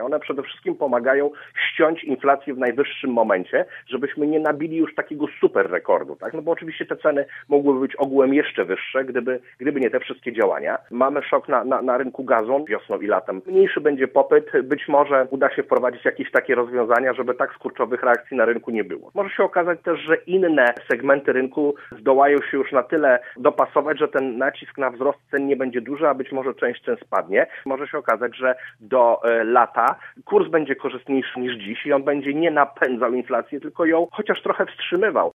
one przede wszystkim pomagają ściąć inflację w najwyższym momencie, żebyśmy nie nabili już takiego super rekordu, tak? No bo oczywiście te ceny mogłyby być ogółem jeszcze wyższe, gdyby nie te wszystkie działania. Mamy szok na rynku gazu wiosną i latem. Mniejszy będzie popyt, być może uda się wprowadzić jakieś takie rozwiązania, żeby tak skurczowych reakcji na rynku nie było. Może się okazać też, że inne segmenty rynku zdołają się już na tyle dopasować, że ten nacisk na wzrost cen nie będzie duży, a być może część cen spadnie. Może się okazać, że do lata kurs będzie korzystniejszy niż dziś i on będzie nie napędzał inflacji, tylko ją chociaż trochę wstrzymywał.